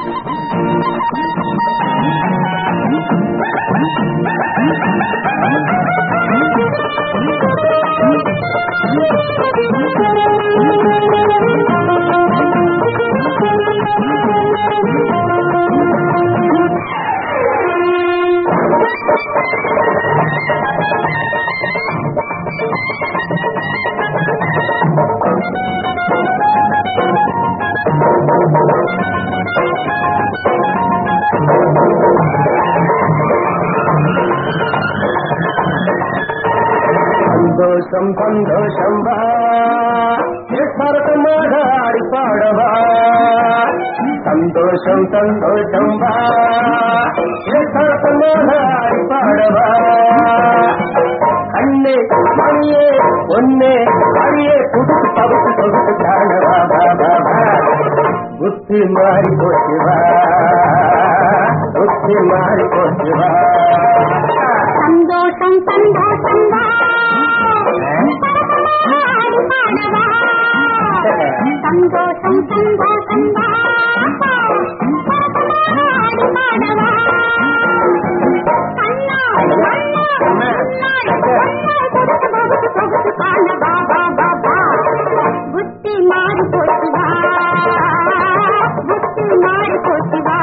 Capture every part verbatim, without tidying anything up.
சந்தோஷம் சந்தோஷம் வா சரதமாக ஆடிப்பாடவா சந்தோஷம் சந்தோஷம் வா சரதமாக ஆடிப்பாடவா கண்ணே மணியே ஒன்னே அடியே புதுசு பகுத்து தொகுத்து காணவா பாபா புத்தி மாறி போச்சுவா புத்தி மாறி போச்சுவா சந்தோஷம் சந்தோஷம் வா சந்தோஷம் சந்தோஷம் வா புத்தி மாறி போச்சுவா புத்தி மாறி போச்சுவா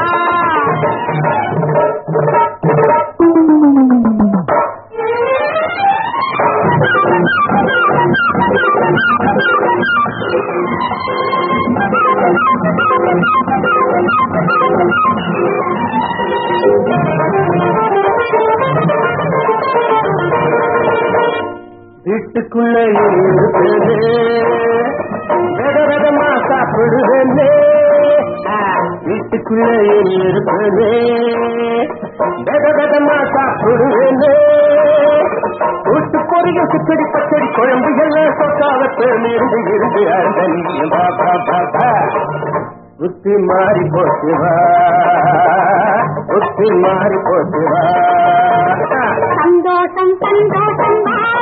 வீட்டுக்குள்ள இருக்குது விதவிதமா சாப்பிடுவேன்னு வீட்டுக்குள்ள இருக்குது விதவிதமா சாப்பிடுவேன்னு கூட்டு பொறியும் சுக்கடி பச்சடி குழம்பு எல்லாம் சொக்காவத்து இருந்து இருந்து அந்த நீயும் பாப்பா பாப்பா புத்தி மாறி போச்சுவா புத்தி மாறி போச்சுவா சந்தோஷம் சந்தோஷம்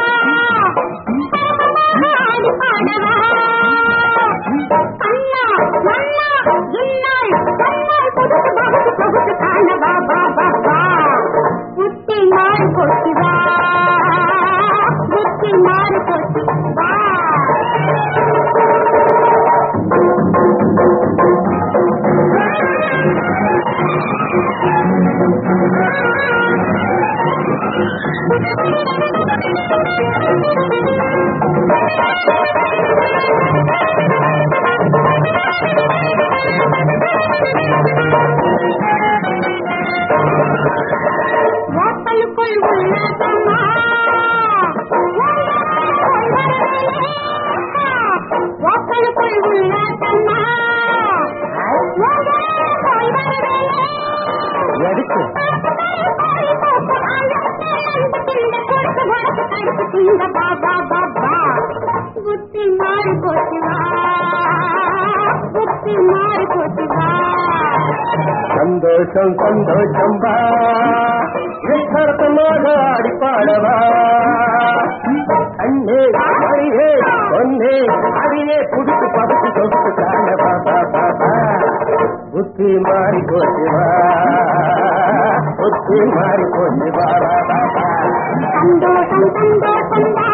புத்தி மாறி போச்சுவா புத்தி மாறி போச்சுவா வாசலுக்குள் உள்ளதம்மா வாசலுக்குள் உள்ளதம்மா எடுத்து பாபா பாபா புத்தி மாறி போச்சுவா புத்தி மாறி போச்சுவா சந்தோஷம் சந்தோஷம் வா சரதமாக ஆடிப்பாடவா கண்ணே மணியே ஒன்னே அடியே புதுசு பகுத்து தொகுத்து காணவா பாபா புத்தி மாறி போச்சுவா புத்தி மாறி போச்சுவா பாபா சந்தோஷம் சந்தோஷம்